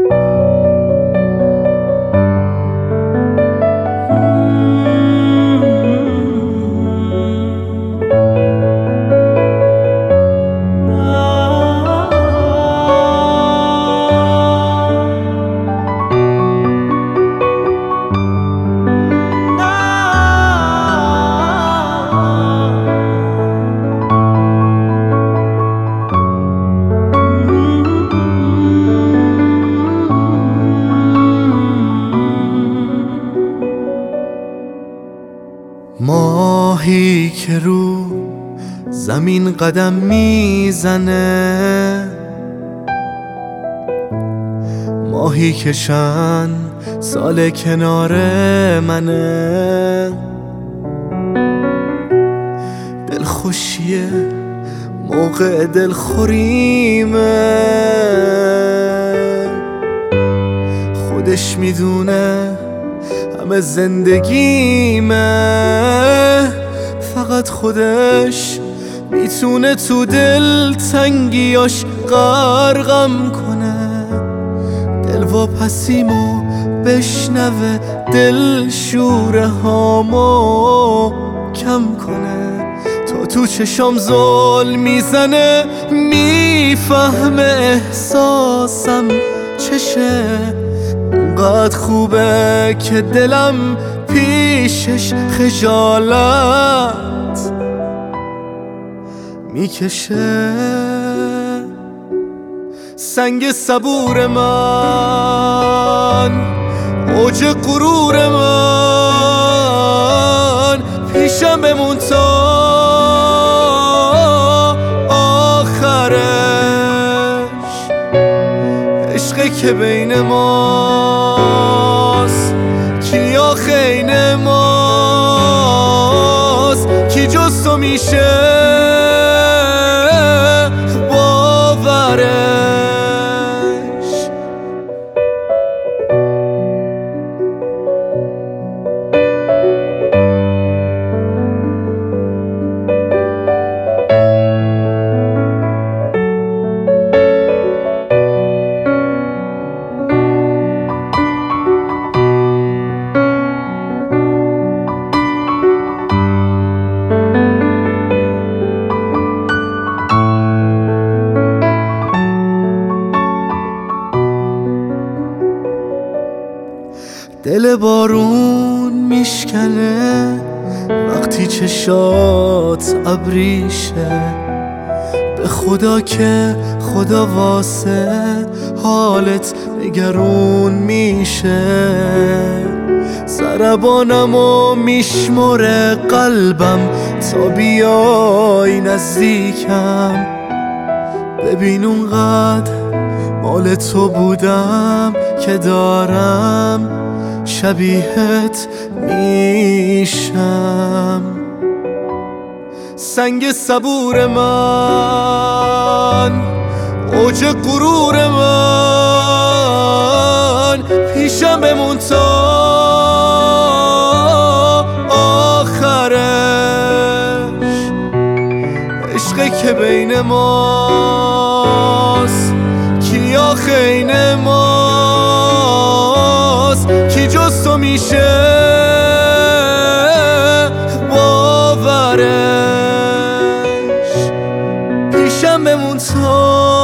ماهی که رو زمین قدم میزنه، ماهی که چند سال کنار منه، دلخوشیه موقع دلخوریمه، خودش میدونه همه زندگیمه، فقط خودش میتونه تو دل تنگیاش غرقم کنه، دل واپسیمو بشنوه، دل شوره هامو کم کنه، تا تو چشام زل میزنه، میفهمه احساسم چشه، اونقدر خوبه که دلم پیشش خجالت میکشه. سنگ صبور من، اوج غرور من، پیشم بمون تا آخرش، عشقی که بین ماست کی آخه این ماست، کی جز تو میشه باورش. دل بارون میشکنه وقتی چشات ابریشه، به خدا که خدا واسه حالت نگرون میشه، ضربانمو میشمره قلبم تا بیای نزدیکم، ببین اونقدر مال تو بودم که دارم شبیهت میشم. سنگ صبور من، اوج غرور من، پیشم بمون تا آخرش، عشقی که بین ماست کی آخه این ماست، کی جز تو میشه باورش، پیشم بمون تا